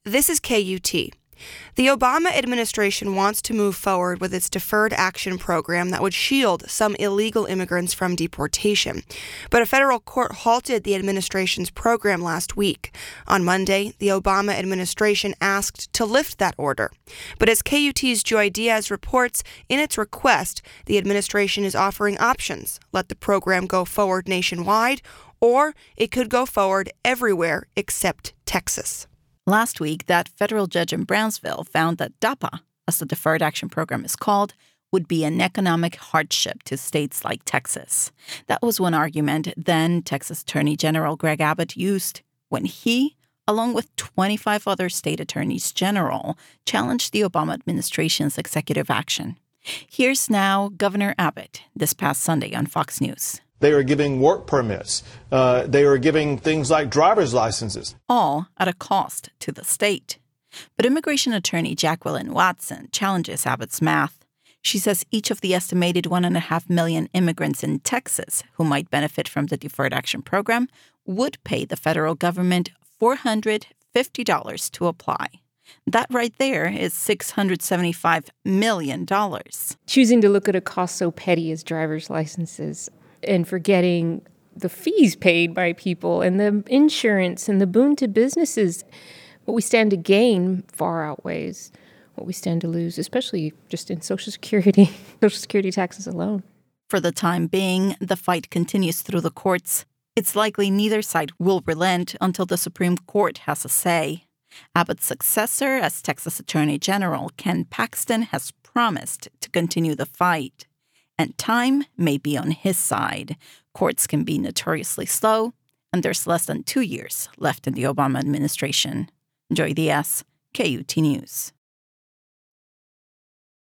This is KUT. The Obama administration wants to move forward with its Deferred Action Program that would shield some illegal immigrants from deportation. But a federal court halted the administration's program last week. On Monday, the Obama administration asked to lift that order. But as KUT's Joy Diaz reports, in its request, the administration is offering options. Let the program go forward nationwide, or it could go forward everywhere except Texas. Last week, that federal judge in Brownsville found that DAPA, as the Deferred Action Program is called, would be an economic hardship to states like Texas. That was one argument then Texas Attorney General Greg Abbott used when he, along with 25 other state attorneys general, challenged the Obama administration's executive action. Here's now Governor Abbott this past Sunday on Fox News. They are giving work permits. They are giving things like driver's licenses. All at a cost to the state. But immigration attorney Jacqueline Watson challenges Abbott's math. She says each of the estimated 1.5 million immigrants in Texas who might benefit from the Deferred Action Program would pay the federal government $450 to apply. That right there is $675 million. Choosing to look at a cost so petty as driver's licenses and forgetting the fees paid by people and the insurance and the boon to businesses, what we stand to gain far outweighs what we stand to lose, especially just in Social Security taxes alone. For the time being, the fight continues through the courts. It's likely neither side will relent until the Supreme Court has a say. Abbott's successor as Texas Attorney General, Ken Paxton, has promised to continue the fight. And time may be on his side. Courts can be notoriously slow, and there's less than 2 years left in the Obama administration. Joy Diaz, KUT News.